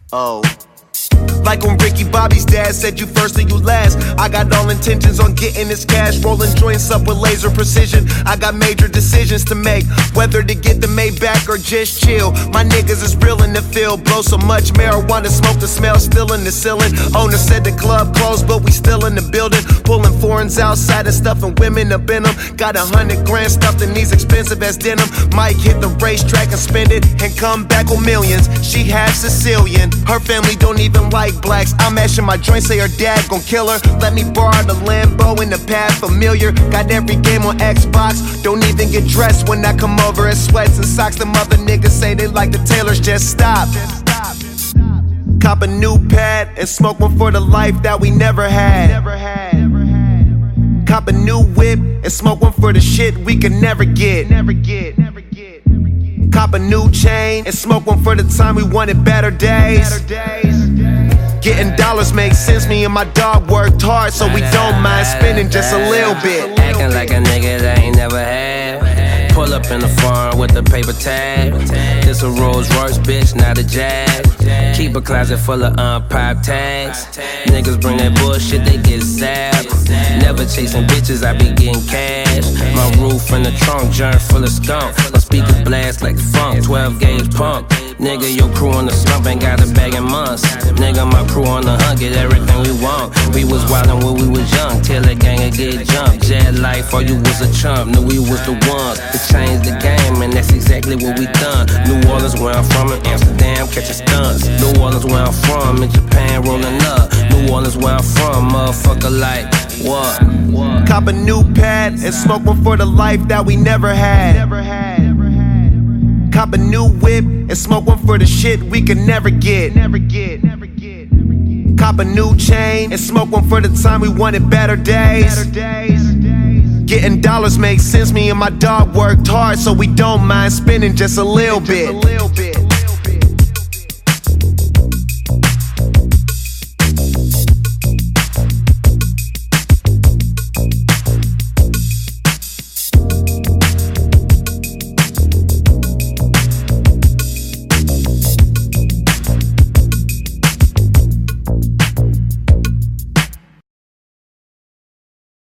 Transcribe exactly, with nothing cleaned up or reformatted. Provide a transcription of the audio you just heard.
Oh. Like when Ricky Bobby's dad said you first and you last. I got all intentions on getting this cash, rolling joints up with laser precision. I got major decisions to make, whether to get the Maybach or just chill. My niggas is real in the field, blow so much marijuana smoke, the smell still in the ceiling. Owner said the club closed, but we still in the building. Pulling foreigns outside and stuffing women up in them. Got a hundred grand stuffed in these expensive ass denim. Might hit the racetrack and spend it and come back with millions. She half Sicilian, her family don't even like blacks. I'm mashing my joint, say her dad gon' kill her. Let me borrow the Lambo in the pad familiar. Got every game on Xbox, don't even get dressed when I come over in sweats and socks. Them other niggas say they like the Taylors, just stop. Cop a new pad and smoke one for the life that we never had. Cop a new whip and smoke one for the shit we could never get. Cop a new chain and smoke one for the time we wanted better days. Getting dollars makes sense, me and my dog worked hard, so we don't mind spending just a little bit. Acting like a nigga that ain't never had. Pull up in the farm with the paper tag. This a Rolls Royce, bitch, not a Jag. Keep a closet full of unpopped tags. Niggas bring that bullshit, they get zapped. Never chasing bitches, I be getting cash. My roof in the trunk, joint full of skunk. My speakers blast like funk, twelve gauge pump. Nigga, your crew on the slump ain't got a bag in months. Nigga, my crew on the hunt, get everything we want. We was wildin' when we was young, till the gang would get jumped. Jet life, all you was a chump, knew we was the ones to change the game, and that's exactly what we done. New Orleans, where I'm from, in Amsterdam, catching stunts. New Orleans, where I'm from, in Japan, rolling up. New Orleans, where I'm from, motherfucker, like, what? what? Cop a new pad and smoke one for the life that we never had. Cop a new whip and smoke one for the shit we could never get. Cop a new chain and smoke one for the time we wanted better days. Getting dollars makes sense, me and my dog worked hard, so we don't mind spending just a little bit.